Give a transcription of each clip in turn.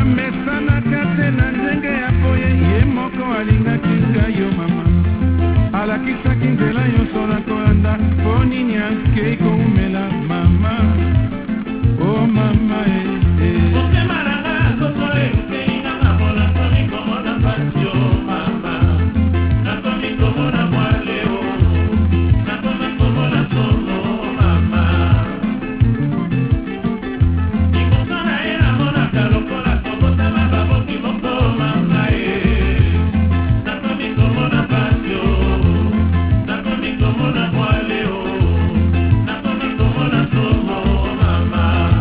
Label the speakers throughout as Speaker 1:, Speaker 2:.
Speaker 1: bamesanaka te na ndenge ya boye ye moko alingaki ngai yo mama alakisaki nzela nyonso na kolanda mpo nini akei koumela mama o mama
Speaker 2: motema nanga soso elukeli nanga mpona komi komona mpasi o mama nakomi komona mwale o nakomi komona somo mama liboso na ye namonaka lokola tobotama baboki moko mama nakomi komona mpasi o nakomi komona mwale o nakomi komona somo mama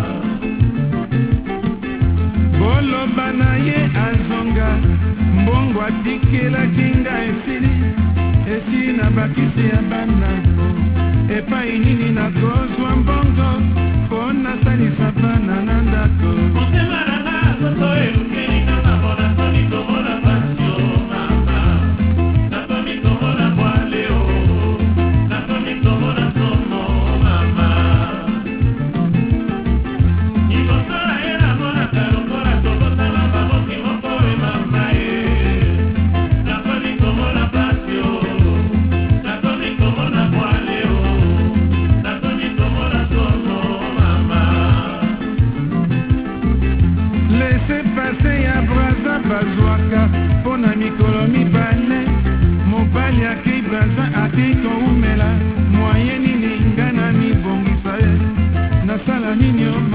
Speaker 1: boloba na ye azonga mbongo atikelaki nga esili na bakisi ya banako epai nini nakozwa mbongo mpo nasalisa bana na ndako
Speaker 2: motema nanga soso elukeli nanga mpona komi komona mpasi o mama nakomi komona mwale o nakomi komona somo mama liboso na ye namonaka lokola tobotama baboki moko e mama nakomi komona mpasi o nakomi komona mwale o nakomi komona somo mama
Speaker 1: lese pase ya braza bazwaka mpo na mikolo mibale mobali akei braza akei koumela mwaye nini nga na mibongisa ye nasala nini